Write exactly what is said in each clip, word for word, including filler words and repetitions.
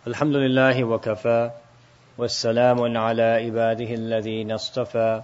الحمد لله وكفى والسلام على عباده الذين اصطفى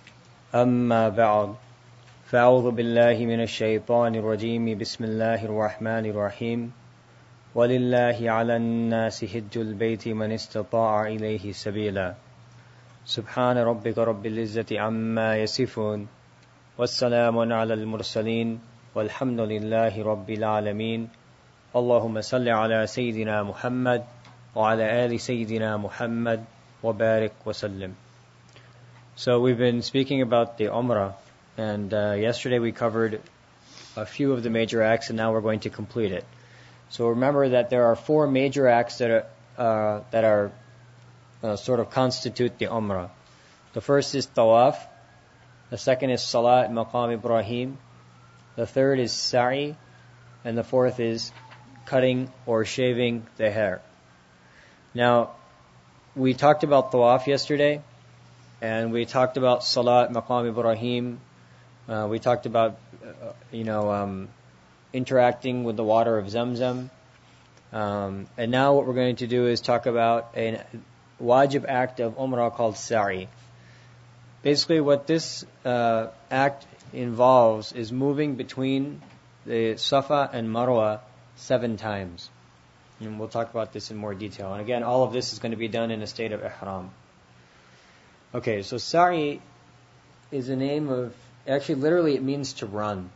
أما بعد فأعوذ بالله من الشيطان الرجيم بسم الله الرحمن الرحيم ولله على الناس حج البيت من استطاع إليه سبيلا سبحان ربك رب العزة عما يصفون والسلام على المرسلين والحمد لله رب العالمين اللهم صل على سيدنا محمد وعلى آل سيدنا محمد وبارك وسلم. So we've been speaking about the Umrah, and uh, yesterday we covered a few of the major acts, and now we're going to complete it. So remember that there are four major acts that are, uh, that are uh, sort of constitute the Umrah. The first is Tawaf, the second is Salat Maqam Ibrahim, the third is Sa'i, and the fourth is cutting or shaving the hair. Now, we talked about Tawaf yesterday, and we talked about Salat Maqam Ibrahim. Uh, we talked about, uh, you know, um, interacting with the water of Zamzam. Um, and now what we're going to do is talk about a wajib act of Umrah called Sa'i. Basically, what this uh, act involves is moving between the Safa and Marwa seven times. And we'll talk about this in more detail. And again, all of this is going to be done in a state of ihram. Okay, so Sa'i is a name of, actually literally it means to run.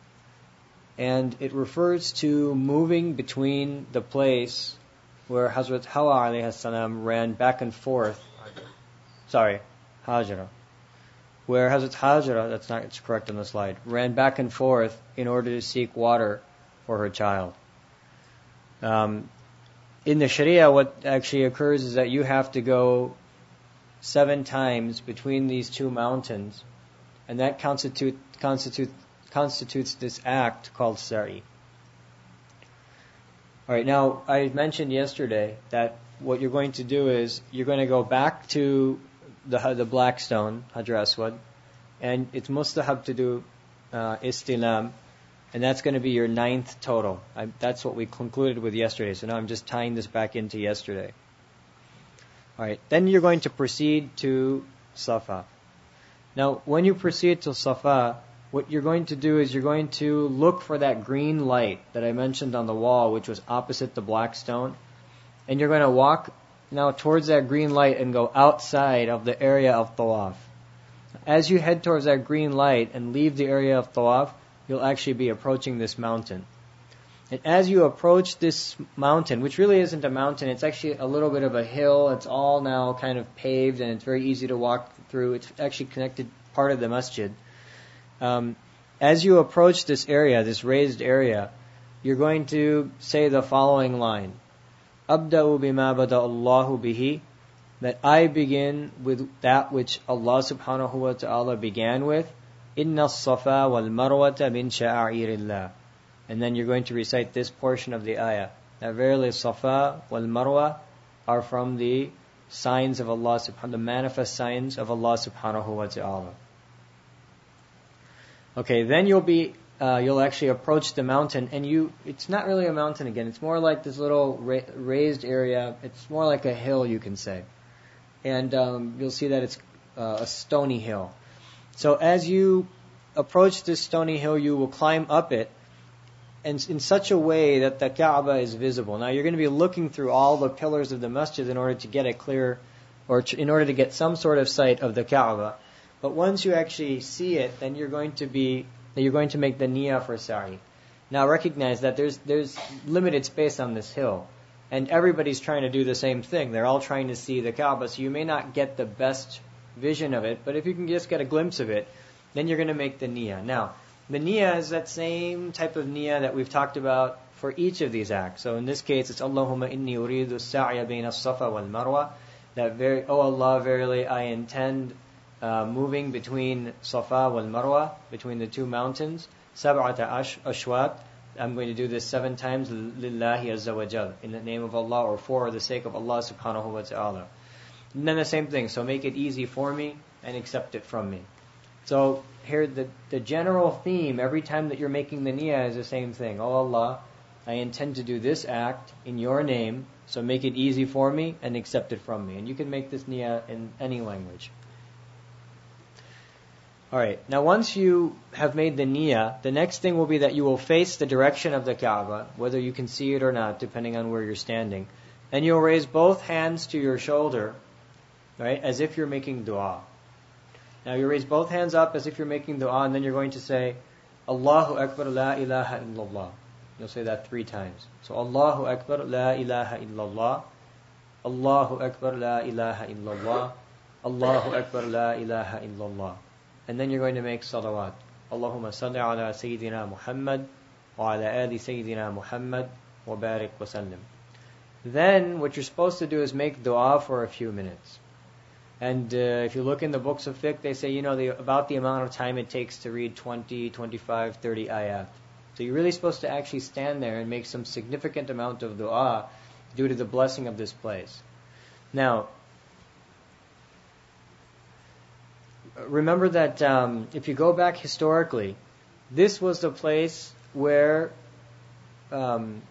And it refers to moving between the place where Hazrat Hawa alayhi salam ran back and forth. Sorry, Hajra. Where Hazrat Hajra, that's not it's correct on the slide, ran back and forth in order to seek water for her child. Um, in the Sharia, what actually occurs is that you have to go seven times between these two mountains, and that constitute, constitute, constitutes this act called Sa'i. Alright, now, I mentioned yesterday that what you're going to do is, you're going to go back to the the black stone, Hajar Aswad, and it's mustahab to do uh, istilam, and that's going to be your ninth total. I, that's what we concluded with yesterday. So now I'm just tying this back into yesterday. All right. Then you're going to proceed to Safa. Now, when you proceed to Safa, what you're going to do is you're going to look for that green light that I mentioned on the wall, which was opposite the black stone. And you're going to walk now towards that green light and go outside of the area of Tawaf. As you head towards that green light and leave the area of Tawaf, you'll actually be approaching this mountain. And as you approach this mountain, which really isn't a mountain, it's actually a little bit of a hill. It's all now kind of paved, and it's very easy to walk through. It's actually connected part of the masjid. Um, as you approach this area, this raised area, you're going to say the following line. Abda'u bima bada Allahu bihi, that I begin with that which Allah subhanahu wa ta'ala began with. Inna as-safa wal marwata min sha'airillah. And then you're going to recite this portion of the ayah. That verily Safa wal Marwa are from the signs of Allah subhanahu, the manifest signs of Allah subhanahu wa ta'ala. Okay, then you'll be, uh, you'll actually approach the mountain, and you, it's not really a mountain again, it's more like this little ra- raised area, it's more like a hill, you can say. And um, you'll see that it's uh, a stony hill. So as you approach this stony hill, you will climb up it, and in such a way that the Kaaba is visible. Now you're going to be looking through all the pillars of the masjid in order to get a clear, or to, in order to get some sort of sight of the Kaaba. But once you actually see it, then you're going to be, you're going to make the niyyah for Sa'i. Now recognize that there's there's limited space on this hill, and everybody's trying to do the same thing. They're all trying to see the Kaaba, so you may not get the best vision of it, but if you can just get a glimpse of it, then you're going to make the niyyah. Now, the niyyah is that same type of niyyah that we've talked about for each of these acts. So in this case, it's Allahumma inni uridu as-sa'ya bayna as-safa wal marwa. That very, oh Allah, verily I intend uh, moving between Safa wal Marwa, between the two mountains. Sab'ata ashwat. I'm going to do this seven times. Lillahi azza wa jal, in the name of Allah, or for the sake of Allah subhanahu wa ta'ala. And then the same thing. So make it easy for me and accept it from me. So here the, the general theme every time that you're making the niyyah is the same thing. Oh Allah, I intend to do this act in your name, so make it easy for me and accept it from me. And you can make this niyyah in any language. Alright, now once you have made the niyyah, the next thing will be that you will face the direction of the Kaaba, whether you can see it or not, depending on where you're standing. And you'll raise both hands to your shoulder, right, as if you're making dua. Now you raise both hands up as if you're making dua, and then you're going to say, Allahu Akbar, la ilaha illallah. You'll say that three times. So Allahu Akbar, la ilaha illallah. Allahu Akbar, la ilaha illallah. Allahu Akbar, la ilaha illallah. And then you're going to make salawat. Allahumma salli ala Sayyidina Muhammad wa ala ali Sayyidina Muhammad wa barik wa sallim. Then what you're supposed to do is make dua for a few minutes. And uh, if you look in the books of fiqh, they say, you know, the, about the amount of time it takes to read twenty, twenty-five, thirty ayat. So you're really supposed to actually stand there and make some significant amount of dua due to the blessing of this place. Now, remember that um, if you go back historically, this was the place where um,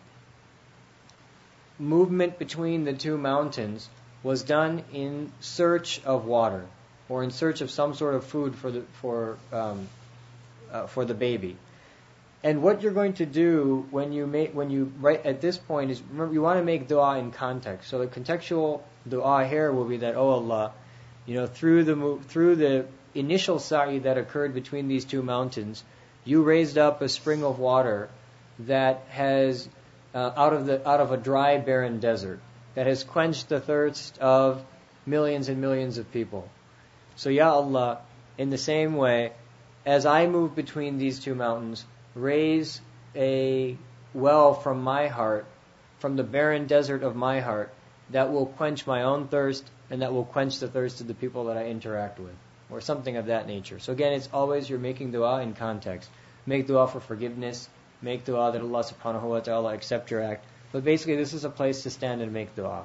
movement between the two mountains was done in search of water, or in search of some sort of food for the for um, uh, for the baby. And what you're going to do when you make when you right at this point is, remember, you want to make dua in context. So the contextual dua here will be that, oh Allah, you know, through the through the initial sa'i that occurred between these two mountains, you raised up a spring of water that has uh, out of the out of a dry, barren desert, that has quenched the thirst of millions and millions of people. So Ya Allah, in the same way, as I move between these two mountains, raise a well from my heart, from the barren desert of my heart, that will quench my own thirst and that will quench the thirst of the people that I interact with, or something of that nature. So again, it's always you're making dua in context. Make dua for forgiveness, make dua that Allah subhanahu wa ta'ala accept your act. But basically, this is a place to stand and make dua.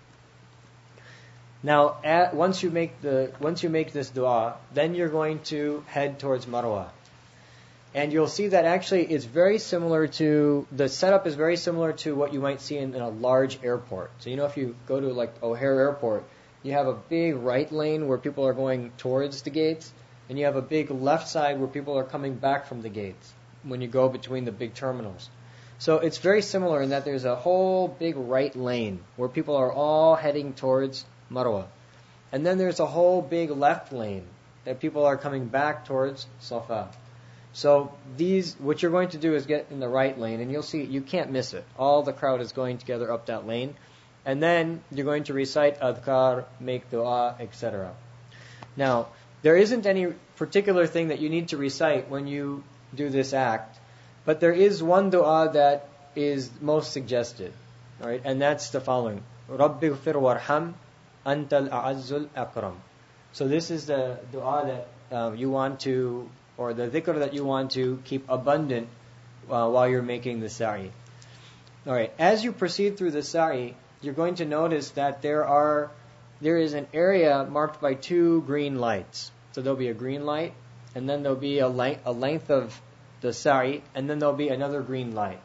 Now, at, once you make the once you make this dua, then you're going to head towards Marwa. And you'll see that actually it's very similar to, the setup is very similar to what you might see in, in a large airport. So you know, if you go to like O'Hare Airport, you have a big right lane where people are going towards the gates, and you have a big left side where people are coming back from the gates when you go between the big terminals. So it's very similar in that there's a whole big right lane where people are all heading towards Marwa. And then there's a whole big left lane that people are coming back towards Safa. So these, what you're going to do is get in the right lane, and you'll see you can't miss it. All the crowd is going together up that lane. And then you're going to recite adhkar, make dua, et cetera. Now, there isn't any particular thing that you need to recite when you do this act, but there is one dua that is most suggested, all right? And that's the following: Rabbi ghfir warham, antal a'azzul akram. So this is the dua that um, you want to, or the dhikr that you want to keep abundant uh, while you're making the sa'i. All right. As you proceed through the sa'i, you're going to notice that there are there is an area marked by two green lights. So there'll be a green light, and then there'll be a length, a length of the sa'i, and then there'll be another green light.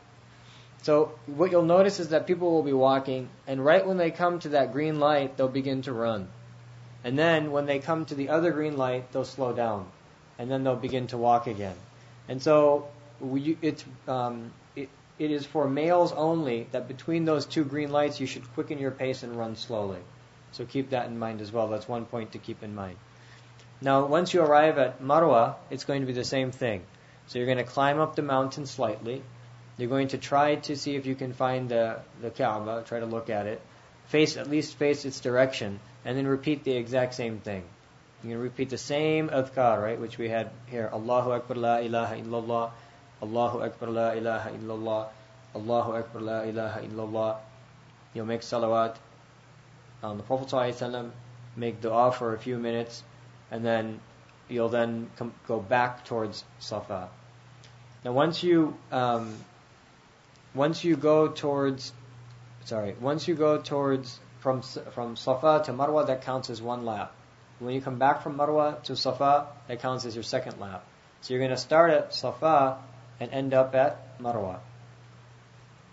So what you'll notice is that people will be walking, and right when they come to that green light, they'll begin to run. And then when they come to the other green light, they'll slow down, and then they'll begin to walk again. And so we, it's um, it, it is for males only that between those two green lights, you should quicken your pace and run slowly. So keep that in mind as well. That's one point to keep in mind. Now, once you arrive at Marwa, it's going to be the same thing. So you're going to climb up the mountain slightly. You're going to try to see if you can find the, the Kaaba, try to look at it. Face, at least face its direction, and then repeat the exact same thing. You're going to repeat the same adhkar, right, which we had here. Allahu Akbar la ilaha illallah. Allahu Akbar la ilaha illallah. Allahu Akbar la ilaha illallah. You'll make salawat on the Prophet ﷺ, make dua for a few minutes, and then you'll then come, go back towards Safa. Now, once you um, once you go towards, sorry, once you go towards from from Safa to Marwa, that counts as one lap. When you come back from Marwa to Safa, that counts as your second lap. So you're going to start at Safa and end up at Marwa.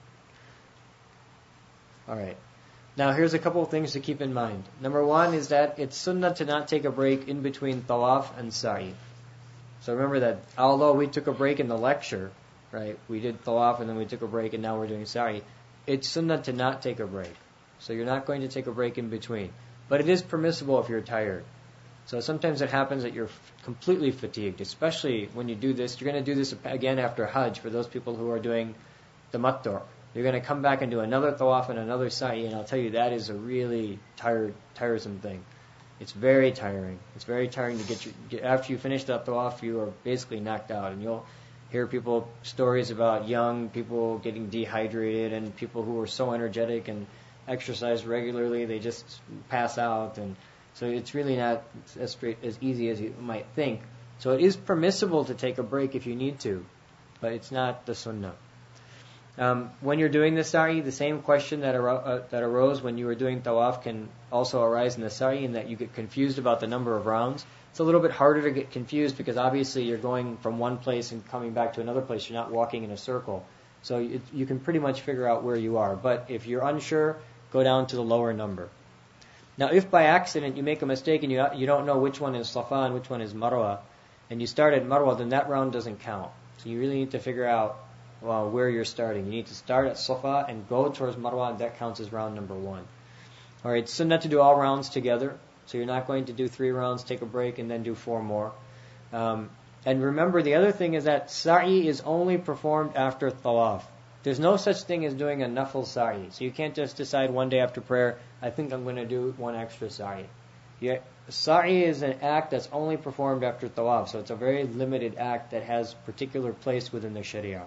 Alright. Now here's a couple of things to keep in mind. Number one is that it's sunnah to not take a break in between tawaf and sa'i. So remember that although we took a break in the lecture, right, we did tawaf and then we took a break and now we're doing sa'i, it's sunnah to not take a break. So you're not going to take a break in between. But it is permissible if you're tired. So sometimes it happens that you're f- completely fatigued, especially when you do this. You're going to do this again after Hajj for those people who are doing tamattu'. You're going to come back and do another tawaf and another sa'i, and I'll tell you that is a really tired, tiresome thing. It's very tiring. It's very tiring to get you, get, after you finish that tawaf, you are basically knocked out. And you'll hear people, stories about young people getting dehydrated and people who are so energetic and exercise regularly, they just pass out. And so it's really not as straight, as easy as you might think. So it is permissible to take a break if you need to, but it's not the sunnah. Um, when you're doing the sa'i, the same question that, aro- uh, that arose when you were doing tawaf can also arise in the sa'i, in that you get confused about the number of rounds. It's a little bit harder to get confused because obviously you're going from one place and coming back to another place. You're not walking in a circle. So it, you can pretty much figure out where you are. But if you're unsure, go down to the lower number. Now, if by accident you make a mistake and you you don't know which one is Safa and which one is Marwa, and you start at Marwa, then that round doesn't count. So you really need to figure out well, where you're starting. You need to start at Safa and go towards Marwa, and that counts as round number one. All right, sunnah to do all rounds together. So you're not going to do three rounds, take a break, and then do four more. Um, and remember, the other thing is that sa'i is only performed after tawaf. There's no such thing as doing a nafil sa'i. So you can't just decide one day after prayer, I think I'm going to do one extra sa'i. Yeah, sa'i is an act that's only performed after tawaf. So it's a very limited act that has particular place within the sharia.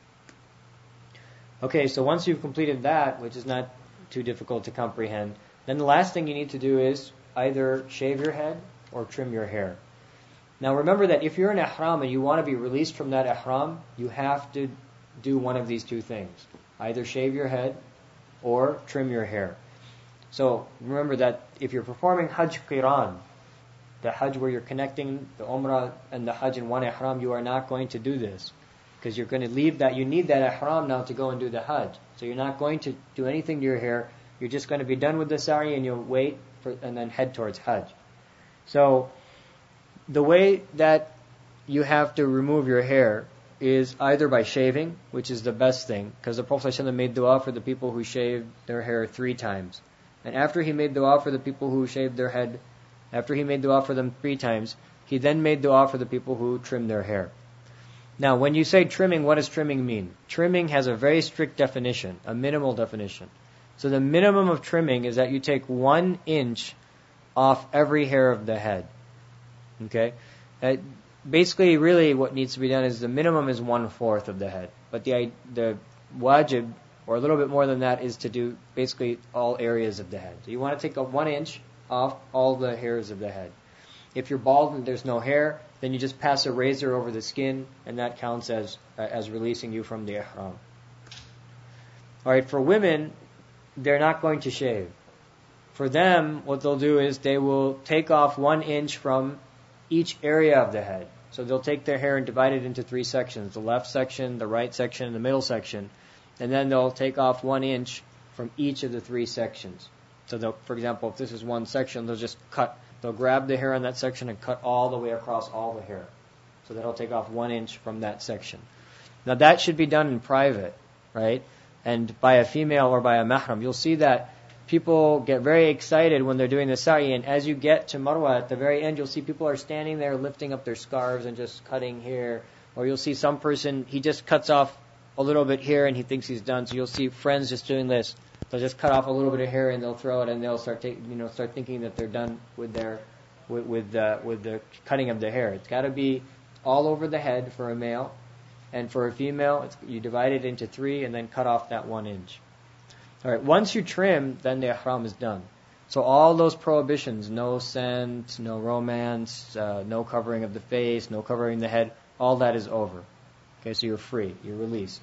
Okay, so once you've completed that, which is not too difficult to comprehend, then the last thing you need to do is either shave your head or trim your hair. Now remember that if you're in ihram and you want to be released from that ihram, you have to do one of these two things. Either shave your head or trim your hair. So remember that if you're performing Hajj Qiran, the Hajj where you're connecting the Umrah and the Hajj in one ihram, you are not going to do this. Because you're going to leave that, you need that ihram now to go and do the Hajj. So you're not going to do anything to your hair. You're just going to be done with the sa'i and you'll wait for, and then head towards Hajj. So the way that you have to remove your hair is either by shaving, which is the best thing, because the Prophet ﷺ made dua for the people who shaved their hair three times. And after he made dua for the people who shaved their head, after he made dua for them three times, he then made dua for the people who trimmed their hair. Now, when you say trimming, what does trimming mean? Trimming has a very strict definition, a minimal definition. So the minimum of trimming is that you take one inch off every hair of the head. Okay? Uh, basically, really what needs to be done is the minimum is one-fourth of the head. But the the wajib, or a little bit more than that, is to do basically all areas of the head. So you want to take a one inch off all the hairs of the head. If you're bald and there's no hair, then you just pass a razor over the skin, and that counts as uh, as releasing you from the ihram. All right, for women, they're not going to shave. For them, what they'll do is they will take off one inch from each area of the head. So they'll take their hair and divide it into three sections: the left section, the right section, and the middle section. And then they'll take off one inch from each of the three sections. So, they'll, for example, if this is one section, they'll just cut. They'll grab the hair on that section and cut all the way across all the hair. So that'll take off one inch from that section. Now that should be done in private, right? And by a female or by a mahram. You'll see that people get very excited when they're doing the sa'i, and as you get to Marwa at the very end, you'll see people are standing there lifting up their scarves and just cutting hair. Or you'll see some person, he just cuts off a little bit here and he thinks he's done. So you'll see friends just doing this. They'll just cut off a little bit of hair and they'll throw it, and they'll start take, you know start thinking that they're done with their with with, uh, with the cutting of the hair. It's got to be all over the head for a male, and for a female, it's, you divide it into three and then cut off that one inch. All right. Once you trim, then the ihram is done. So all those prohibitions: no scent, no romance, uh, no covering of the face, no covering the head, all that is over. Okay, so you're free, you're released.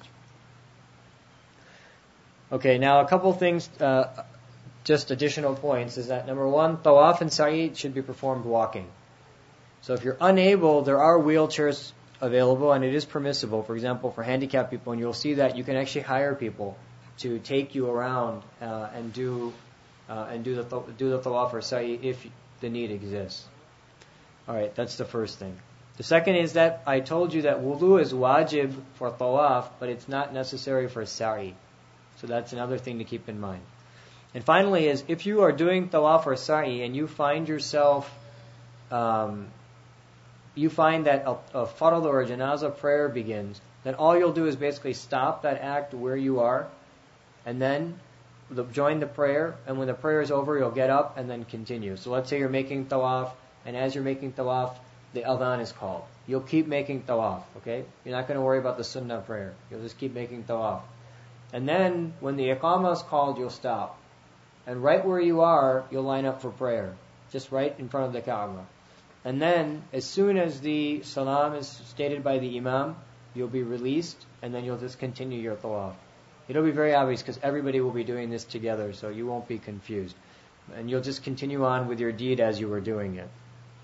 Okay, now a couple things, uh, just additional points, is that number one, tawaf and sa'i should be performed walking. So if you're unable, there are wheelchairs available and it is permissible, for example, for handicapped people, and you'll see that you can actually hire people to take you around uh, and do uh, and do the th- do the tawaf or sa'i if the need exists. All right, that's the first thing. The second is that I told you that wudu is wajib for tawaf, but it's not necessary for sa'i. So that's another thing to keep in mind. And finally is, if you are doing tawaf or sa'i and you find yourself, um, you find that a, a farad or a janazah prayer begins, then all you'll do is basically stop that act where you are, and then the, join the prayer, and when the prayer is over, you'll get up and then continue. So let's say you're making tawaf, and as you're making tawaf, the adhan is called. You'll keep making tawaf, okay? You're not going to worry about the sunnah prayer. You'll just keep making tawaf. And then, when the iqamah is called, you'll stop. And right where you are, you'll line up for prayer. Just right in front of the Kaaba. And then, as soon as the salam is stated by the imam, you'll be released, and then you'll just continue your tawaf. It'll be very obvious because everybody will be doing this together, so you won't be confused. And you'll just continue on with your deed as you were doing it.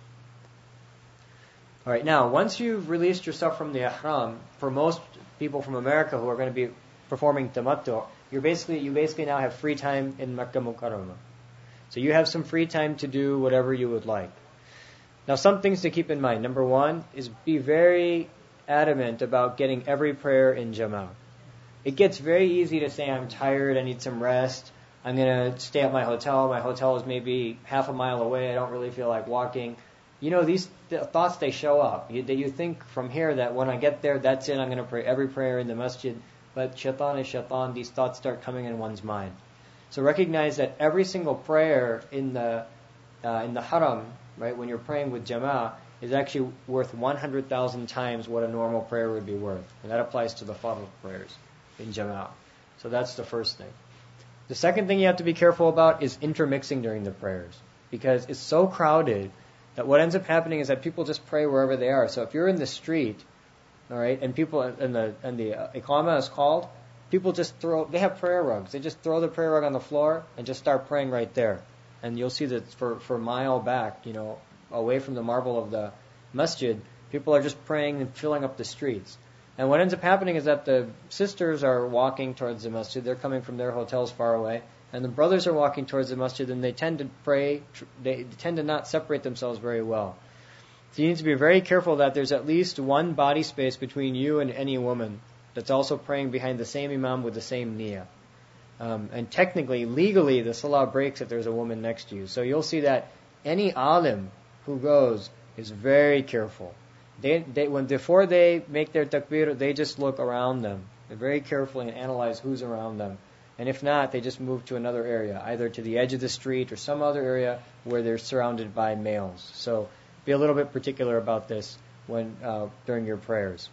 Alright, now, once you've released yourself from the ihram, for most people from America who are going to be performing tamattu, you're basically, you basically now have free time in Makkah Mukarramah. So you have some free time to do whatever you would like. Now, some things to keep in mind. Number one is be very adamant about getting every prayer in Jama'ah. It gets very easy to say, I'm tired, I need some rest, I'm going to stay at my hotel, my hotel is maybe half a mile away, I don't really feel like walking. You know, these th- thoughts, they show up. You, you think from here that when I get there, that's it, I'm going to pray every prayer in the masjid. But shaitan is shaitan, these thoughts start coming in one's mind. So recognize that every single prayer in the uh, in the haram, right, when you're praying with jama'ah, is actually worth one hundred thousand times what a normal prayer would be worth. And that applies to the fardh prayers in jama'ah. So that's the first thing. The second thing you have to be careful about is intermixing during the prayers. Because it's so crowded that what ends up happening is that people just pray wherever they are. So if you're in the street, all right, and people and the and the uh, iqamah is called, people just throw. They have prayer rugs. They just throw the prayer rug on the floor and just start praying right there. And you'll see that for for a mile back, you know, away from the marble of the masjid, people are just praying and filling up the streets. And what ends up happening is that the sisters are walking towards the masjid. They're coming from their hotels far away, and the brothers are walking towards the masjid, and they tend to pray. They tend to not separate themselves very well. So you need to be very careful that there's at least one body space between you and any woman that's also praying behind the same imam with the same niyyah. Um, and technically, legally, the salah breaks if there's a woman next to you. So you'll see that any alim who goes is very careful. They, they, when before they make their takbir, they just look around them. They're very carefully and analyze who's around them. And if not, they just move to another area, either to the edge of the street or some other area where they're surrounded by males. So be a little bit particular about this when uh, during your prayers.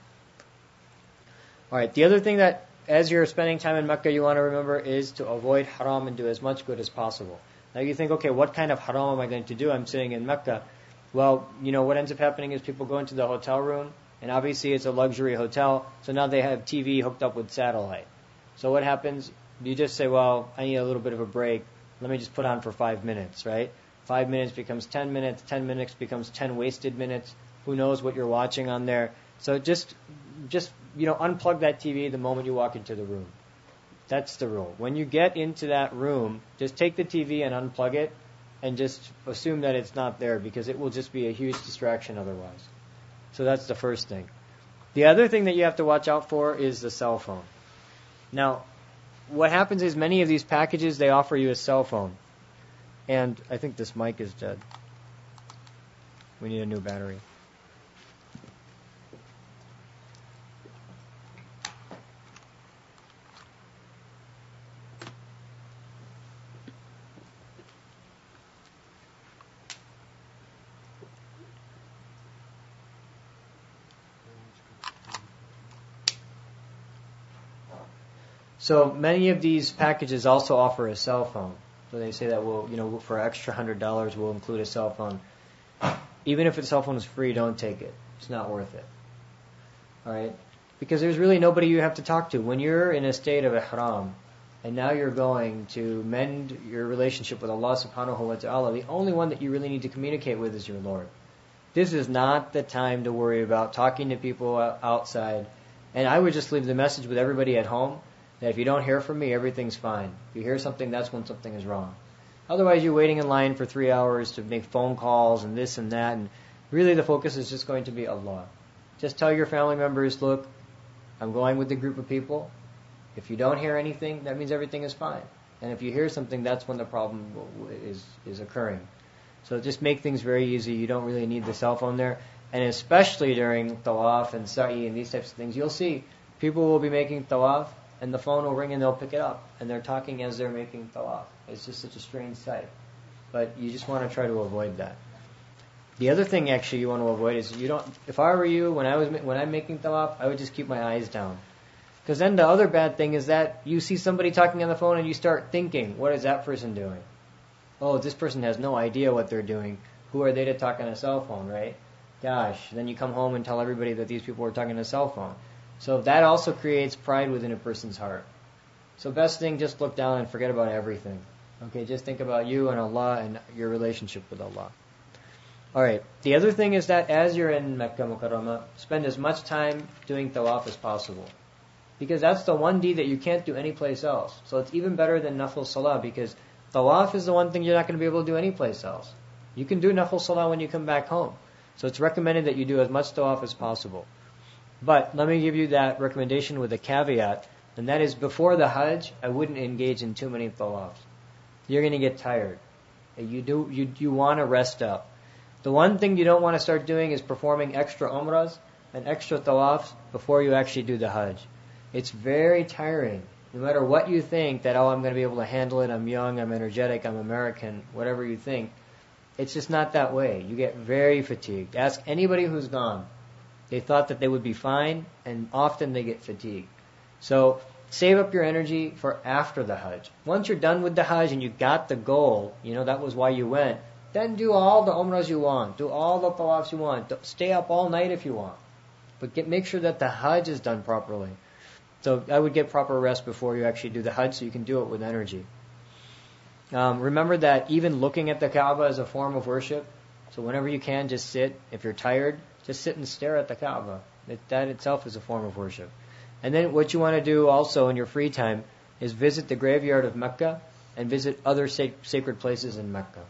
All right. The other thing that, as you're spending time in Mecca, you want to remember is to avoid haram and do as much good as possible. Now you think, okay, what kind of haram am I going to do? I'm sitting in Mecca. Well, you know what ends up happening is people go into the hotel room, and obviously it's a luxury hotel, so now they have T V hooked up with satellite. So what happens? You just say, well, I need a little bit of a break. Let me just put on for five minutes, right? Five minutes becomes ten minutes. Ten minutes becomes ten wasted minutes. Who knows what you're watching on there? So just, just you know, unplug that T V the moment you walk into the room. That's the rule. When you get into that room, just take the T V and unplug it, and just assume that it's not there because it will just be a huge distraction otherwise. So that's the first thing. The other thing that you have to watch out for is the cell phone. Now, what happens is many of these packages, they offer you a cell phone. And I think this mic is dead. We need a new battery. So many of these packages also offer a cell phone. So they say that we'll, you know, for extra hundred dollars, we'll include a cell phone. Even if the cell phone is free, don't take it. It's not worth it. All right, because there's really nobody you have to talk to when you're in a state of ihram, and now you're going to mend your relationship with Allah Subhanahu wa Taala. The only one that you really need to communicate with is your Lord. This is not the time to worry about talking to people outside. And I would just leave the message with everybody at home That if you don't hear from me, everything's fine. If you hear something, that's when something is wrong. Otherwise, you're waiting in line for three hours to make phone calls and this and that, and really the focus is just going to be Allah. Just tell your family members, look, I'm going with a group of people. If you don't hear anything, that means everything is fine. And if you hear something, that's when the problem is is occurring. So just make things very easy. You don't really need the cell phone there. And especially during tawaf and sa'i and these types of things, you'll see people will be making tawaf and the phone will ring and they'll pick it up. And they're talking as they're making tawaf. It's just such a strange sight. But you just want to try to avoid that. The other thing actually you want to avoid is you don't. If I were you, when I was when I'm making tawaf, I would just keep my eyes down. Because then the other bad thing is that you see somebody talking on the phone and you start thinking, what is that person doing? Oh, this person has no idea what they're doing. Who are they to talk on a cell phone, right? Gosh, then you come home and tell everybody that these people are talking on a cell phone. So that also creates pride within a person's heart. So best thing, just look down and forget about everything. Okay, just think about you and Allah and your relationship with Allah. Alright, the other thing is that as you're in Mecca Mukarramah, spend as much time doing tawaf as possible. Because that's the one deed that you can't do anyplace else. So it's even better than nafil salah, because tawaf is the one thing you're not going to be able to do anyplace else. You can do nafil salah when you come back home. So it's recommended that you do as much tawaf as possible. But let me give you that recommendation with a caveat, and that is before the Hajj, I wouldn't engage in too many tawafs. You're going to get tired. You do you you want to rest up. The one thing you don't want to start doing is performing extra umrahs and extra tawafs before you actually do the Hajj. It's very tiring. No matter what you think, that, oh, I'm going to be able to handle it, I'm young, I'm energetic, I'm American, whatever you think, it's just not that way. You get very fatigued. Ask anybody who's gone. They thought that they would be fine, and often they get fatigued. So save up your energy for after the Hajj. Once you're done with the Hajj and you got the goal, you know, that was why you went, then do all the umrahs you want. Do all the tawafs you want. Stay up all night if you want. But get, make sure that the Hajj is done properly. So I would get proper rest before you actually do the Hajj so you can do it with energy. Um, remember that even looking at the Kaaba is a form of worship. So whenever you can, just sit. If you're tired, just sit and stare at the Kaaba. It, that itself is a form of worship. And then what you want to do also in your free time is visit the graveyard of Mecca and visit other sac- sacred places in Mecca.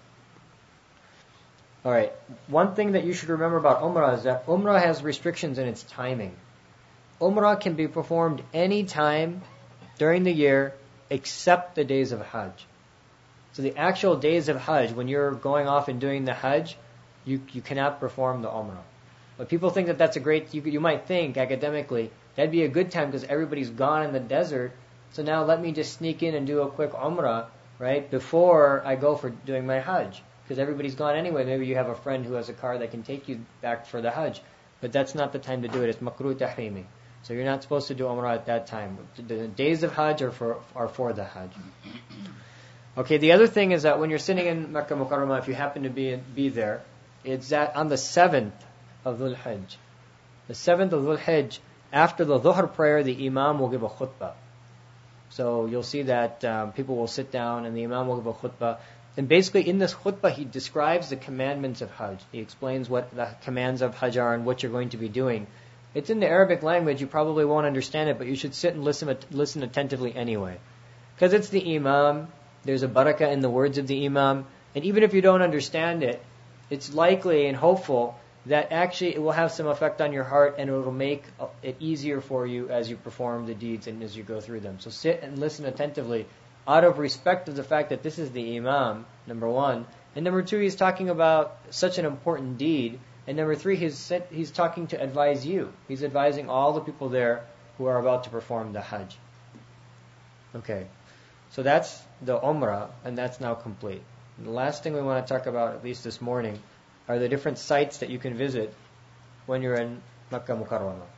Alright, one thing that you should remember about Umrah is that Umrah has restrictions in its timing. Umrah can be performed any time during the year except the days of Hajj. So the actual days of Hajj, when you're going off and doing the Hajj, you you cannot perform the Umrah. But people think that that's a great, you, you might think academically, that'd be a good time because everybody's gone in the desert, so now let me just sneak in and do a quick Umrah, right, before I go for doing my Hajj. Because everybody's gone anyway. Maybe you have a friend who has a car that can take you back for the Hajj. But that's not the time to do it. It's makruh tahrimi. So you're not supposed to do Umrah at that time. The days of Hajj are for, are for the Hajj. Okay, the other thing is that when you're sitting in Makkah Mukarramah, if you happen to be be there, it's that on the seventh of Dhul Hajj. The seventh of Dhul Hajj, after the Dhuhr prayer, the Imam will give a khutbah. So you'll see that um, people will sit down and the Imam will give a khutbah. And basically in this khutbah, he describes the commandments of Hajj. He explains what the commands of Hajj are and what you're going to be doing. It's in the Arabic language. You probably won't understand it, but you should sit and listen listen attentively anyway. Because it's the Imam. There's a barakah in the words of the Imam. And even if you don't understand it, it's likely and hopeful that actually it will have some effect on your heart and it will make it easier for you as you perform the deeds and as you go through them. So sit and listen attentively out of respect of the fact that this is the Imam, number one. And number two, he's talking about such an important deed. And number three, he's he's talking to advise you. He's advising all the people there who are about to perform the Hajj. Okay, so that's the Umrah, and that's now complete. And the last thing we want to talk about, at least this morning, are the different sites that you can visit when you're in Makkah Mukarramah.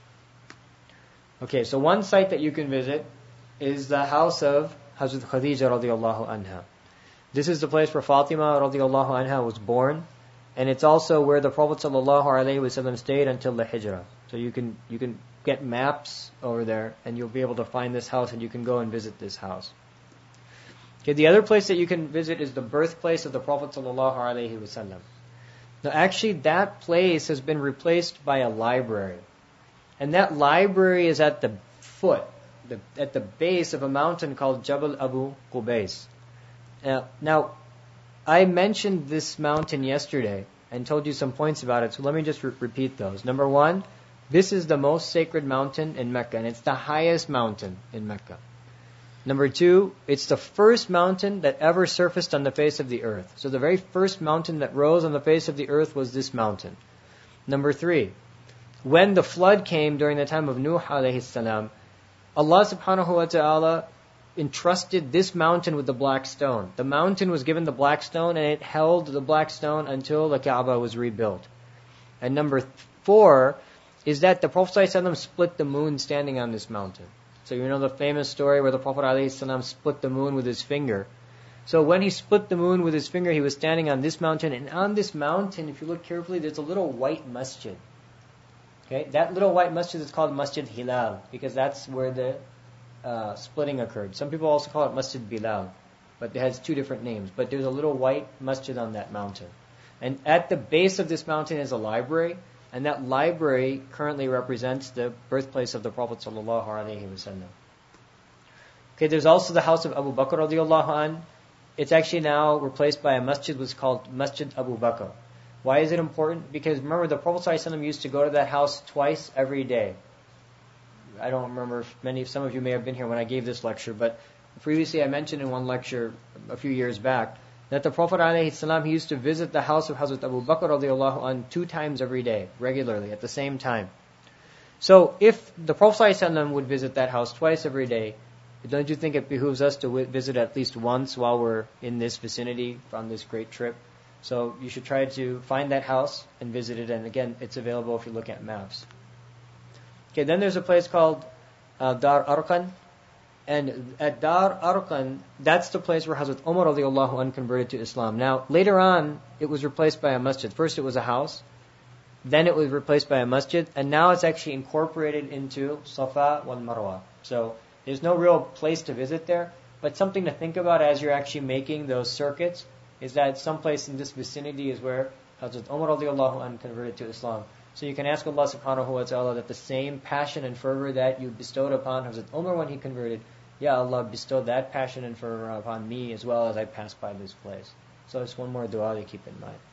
Okay, so one site that you can visit is the house of Hazrat Khadija radiallahu anha. This is the place where Fatima radiallahu anha was born, and it's also where the Prophet sallallahu alaihi wasallam stayed until the Hijrah. So you can you can get maps over there, and you'll be able to find this house, and you can go and visit this house. Okay, the other place that you can visit is the birthplace of the Prophet sallallahu alaihi wasallam. Now, actually, that place has been replaced by a library, and that library is at the foot of the Kaaba. the, at the base of a mountain called Jabal Abu Qubais. Uh, now, I mentioned this mountain yesterday and told you some points about it, so let me just re- repeat those. Number one, this is the most sacred mountain in Mecca, and it's the highest mountain in Mecca. Number two, it's the first mountain that ever surfaced on the face of the earth. So the very first mountain that rose on the face of the earth was this mountain. Number three, when the flood came during the time of Nuh alayhi salam, Allah subhanahu wa ta'ala entrusted this mountain with the black stone. The mountain was given the black stone, and it held the black stone until the Kaaba was rebuilt. And number four is that the Prophet ﷺ split the moon standing on this mountain. So you know the famous story where the Prophet ﷺ split the moon with his finger. So when he split the moon with his finger, he was standing on this mountain, and on this mountain, if you look carefully, there's a little white masjid. Okay, that little white masjid is called Masjid Hilal, because that's where the uh, splitting occurred. Some people also call it Masjid Bilal, but it has two different names. But there's a little white masjid on that mountain. And at the base of this mountain is a library, and that library currently represents the birthplace of the Prophet sallallahu alaihi wasallam. Okay, there's also the house of Abu Bakr radiallahu anh. It's actually now replaced by a masjid which is called Masjid Abu Bakr. Why is it important? Because remember, the Prophet ﷺ used to go to that house twice every day. I don't remember if many, some of you may have been here when I gave this lecture, but previously I mentioned in one lecture a few years back that the Prophet ﷺ, he used to visit the house of Hazrat Abu Bakr radiallahu anh two times every day, regularly, at the same time. So if the Prophet ﷺ would visit that house twice every day, don't you think it behooves us to visit at least once while we're in this vicinity on this great trip? So you should try to find that house and visit it. And again, it's available if you look at maps. Okay, then there's a place called uh, Dar Arqam. And at Dar Arqam, that's the place where Hazrat Umar radiallahu anhu converted to Islam. Now, later on, it was replaced by a masjid. First it was a house. Then it was replaced by a masjid. And now it's actually incorporated into Safa wal Marwa. So there's no real place to visit there. But something to think about as you're actually making those circuits is that someplace in this vicinity is where Hazrat Umar radiallahu anh converted to Islam. So you can ask Allah subhanahu wa ta'ala that the same passion and fervor that you bestowed upon Hazrat Umar when he converted, Ya Allah, bestow that passion and fervor upon me as well as I pass by this place. So it's one more dua to keep in mind.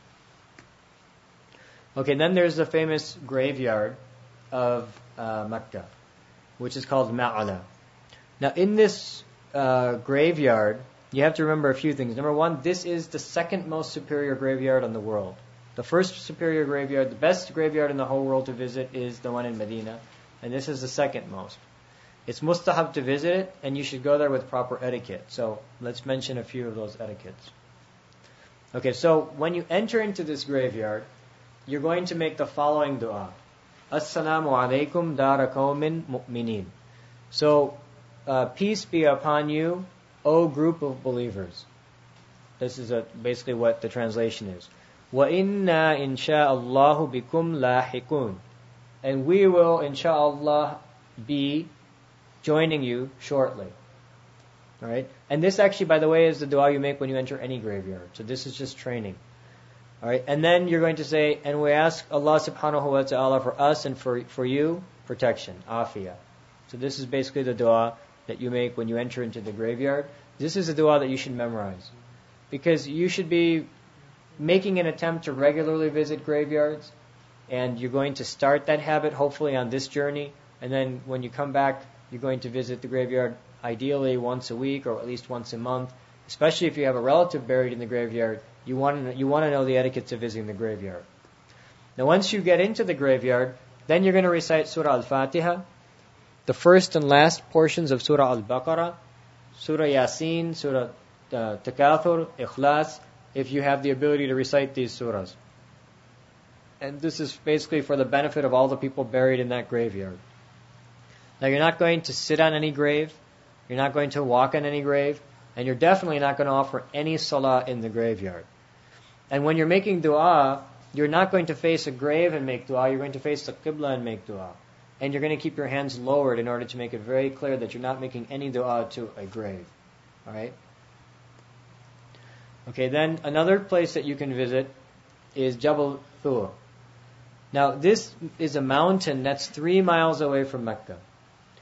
Okay, then there's the famous graveyard of uh, Mecca, which is called Ma'ala. Now in this uh, graveyard, you have to remember a few things. Number one, this is the second most superior graveyard in the world. The first superior graveyard, the best graveyard in the whole world to visit is the one in Medina. And this is the second most. It's mustahab to visit it, and you should go there with proper etiquette. So let's mention a few of those etiquettes. Okay, so when you enter into this graveyard, you're going to make the following dua. Assalamu alaikum dara qawmin mu'minin. So, uh, peace be upon you, O group of believers. This is a, basically what the translation is. وَإِنَّا إِنْ شَاءَ اللَّهُ بِكُمْ لَاحِقُونَ. And we will, inshaAllah, be joining you shortly. Alright? And this actually, by the way, is the dua you make when you enter any graveyard. So this is just training. Alright? And then you're going to say, and we ask Allah subhanahu wa ta'ala for us and for, for you, protection, afiyah. So this is basically the dua that you make when you enter into the graveyard. This is a dua that you should memorize. Because you should be making an attempt to regularly visit graveyards, and you're going to start that habit hopefully on this journey, and then when you come back, you're going to visit the graveyard ideally once a week or at least once a month. Especially if you have a relative buried in the graveyard, you want to, you want to know the etiquettes of visiting the graveyard. Now once you get into the graveyard, then you're going to recite Surah Al-Fatiha, the first and last portions of Surah Al-Baqarah, Surah Yasin, Surah uh, Takathur, Ikhlas, if you have the ability to recite these surahs. And this is basically for the benefit of all the people buried in that graveyard. Now you're not going to sit on any grave, you're not going to walk on any grave, and you're definitely not going to offer any salah in the graveyard. And when you're making dua, you're not going to face a grave and make dua, you're going to face the qibla and make dua. And you're going to keep your hands lowered in order to make it very clear that you're not making any dua to a grave. Alright? Okay, then another place that you can visit is Jabal Thur. Now this is a mountain that's three miles away from Mecca.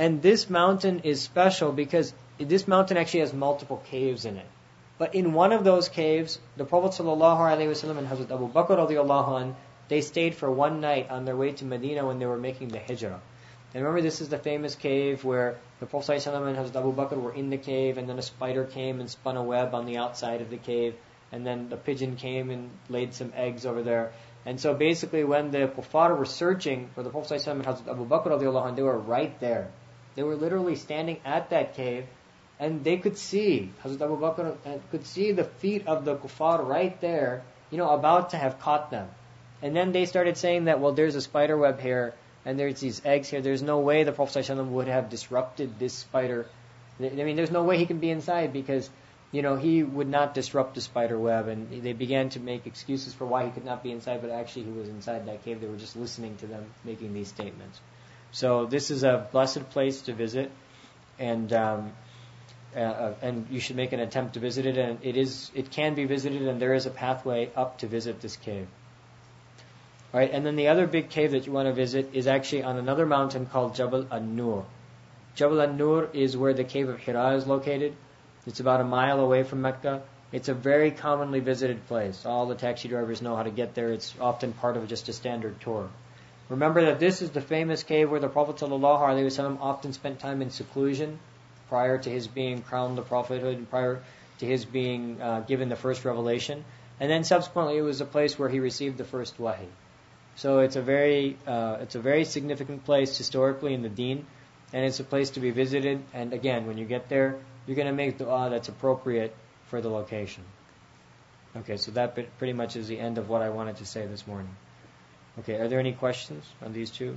And this mountain is special because this mountain actually has multiple caves in it. But in one of those caves, the Prophet ﷺ and Hazrat Abu Bakr radiallahu anh, they stayed for one night on their way to Medina when they were making the hijrah. And remember, this is the famous cave where the Prophet ﷺ and Hazrat Abu Bakr were in the cave, and then a spider came and spun a web on the outside of the cave, and then the pigeon came and laid some eggs over there. And so basically when the kuffar were searching for the Prophet ﷺ and Hazrat Abu Bakr radiallahu anh, they were right there. They were literally standing at that cave, and they could see, Hazrat Abu Bakr could see the feet of the kuffar right there, you know, about to have caught them. And then they started saying that, well, there's a spider web here, and there's these eggs here. There's no way the Prophet ﷺ would have disrupted this spider. I mean, there's no way he can be inside because, you know, he would not disrupt the spider web. And they began to make excuses for why he could not be inside, but actually he was inside that cave. They were just listening to them making these statements. So this is a blessed place to visit, and um, uh, and you should make an attempt to visit it. And it is, it can be visited, and there is a pathway up to visit this cave. All right, and then the other big cave that you want to visit is actually on another mountain called Jabal An-Nur. Jabal An-Nur is where the cave of Hira is located. It's about a mile away from Mecca. It's a very commonly visited place. All the taxi drivers know how to get there. It's often part of just a standard tour. Remember that this is the famous cave where the Prophet ﷺ often spent time in seclusion prior to his being crowned the prophethood and prior to his being uh, given the first revelation. And then subsequently it was a place where he received the first wahi. So it's a very uh, it's a very significant place historically in the deen, and it's a place to be visited. And again, when you get there, you're going to make dua that's appropriate for the location. Okay, so that pretty much is the end of what I wanted to say this morning. Okay, are there any questions on these two?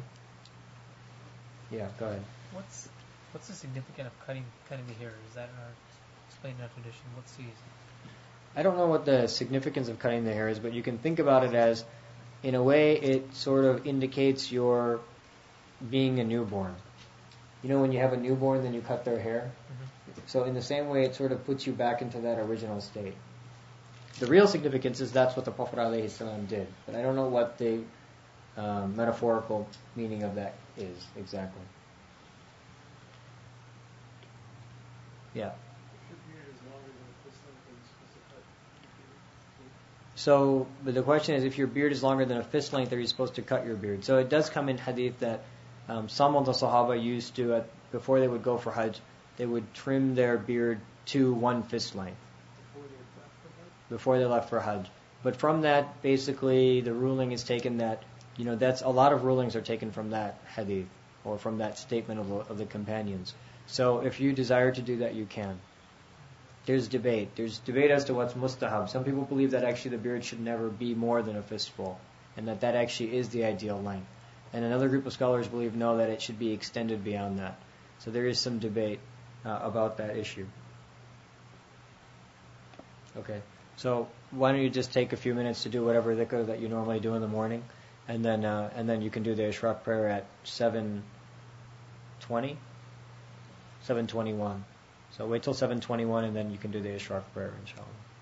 Yeah, go ahead. What's what's the significance of cutting cutting the hair? Is that in our explained in our tradition? What's the I don't know what the significance of cutting the hair is, but you can think about it as, in a way, it sort of indicates your being a newborn. You know, when you have a newborn, then you cut their hair. Mm-hmm. So in the same way, it sort of puts you back into that original state. The real significance is that's what the Prophet ﷺ did. But I don't know what the um, metaphorical meaning of that is exactly. Yeah. So, but the question is, if your beard is longer than a fist length, are you supposed to cut your beard? So it does come in hadith that um, some of the Sahaba used to, uh, before they would go for Hajj, they would trim their beard to one fist length before they left for Hajj. But from that, basically, the ruling is taken that, you know, that's a lot of rulings are taken from that hadith or from that statement of the, of the companions. So if you desire to do that, you can. There's debate. There's debate as to what's mustahab. Some people believe that actually the beard should never be more than a fistful, and that that actually is the ideal length. And another group of scholars believe no, that it should be extended beyond that. So there is some debate uh, about that issue. Okay. So why don't you just take a few minutes to do whatever dhikr that you normally do in the morning, and then uh, and then you can do the Ishraq prayer at seven twenty, seven twenty-one. So wait till seven twenty-one, and then you can do the Ishraq prayer, inshallah.